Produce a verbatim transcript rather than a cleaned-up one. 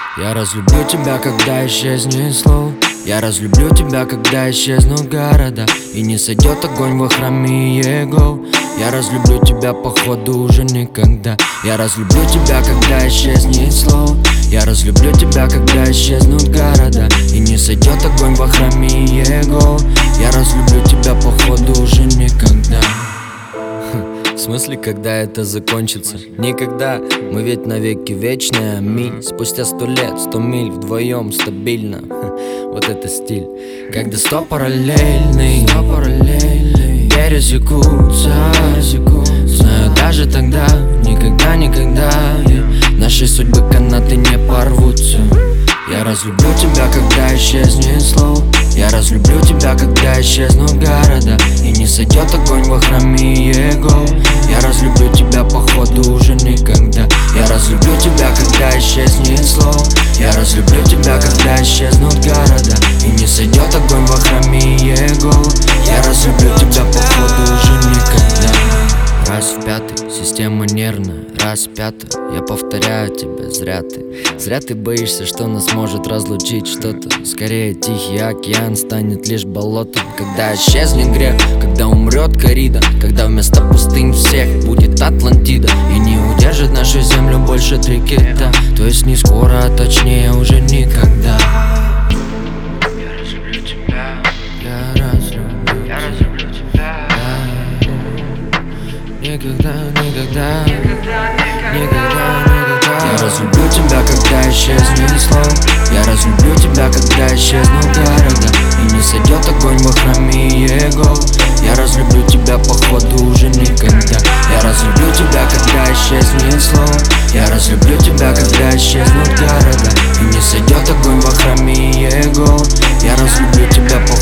Я разлюблю тебя, когда исчезнет слово. Я разлюблю тебя, когда исчезнут города и не сойдет огонь во храме Его. Я разлюблю тебя, походу, уже никогда. Я разлюблю тебя, когда исчезнет слово. Я разлюблю тебя, когда исчезнут города и не сойдет огонь во храме Его. Я разлюблю тебя, походу, уже никогда. В смысле, когда это закончится? Никогда, мы ведь навеки вечные, аминь. Спустя сто лет, сто миль вдвоем стабильно. Вот это стиль. Когда сто параллельный, сто параллельный пересекутся. Знаю, даже тогда, никогда, никогда наши судьбы канаты не порвутся. Я разлюблю тебя, когда исчезнет слово. Я разлюблю тебя, когда исчезнут города и не сойдет огонь во храме Его. Я разлюблю тебя, походу, уже никогда. Я разлюблю тебя, когда исчезнет слово. Я разлюблю тебя, когда исчезнут города и не сойдет огонь во храме Его. Я разлюблю тебя, походу, уже никогда. Раз в пятый, система нервная, раз в пятый. Я повторяю тебе, зря ты Зря ты боишься, что нас может разлучить что-то. Скорее тихий океан станет лишь болотом. Когда исчезнет грех, когда умрет коррида, когда вместо пустынь всех будет Атлантида и не удержит нашу землю больше три кита. То есть не скоро, а точнее уже никогда. Я разлюблю тебя. Я разлюблю, Я разлюблю тебя. Никогда, никогда, Никогда, никогда, никогда. никогда. Я разлюблю тебя, когда исчезнет слово. Я разлюблю тебя, когда исчезнут города и не сойдет огонь во храме Его. Я разлюблю тебя, походу, уже никогда. Я разлюблю тебя, когда исчезнет слово. Я разлюблю тебя, когда исчезнут города и не сойдет огонь во храме Его. Я разлюблю тебя, походу.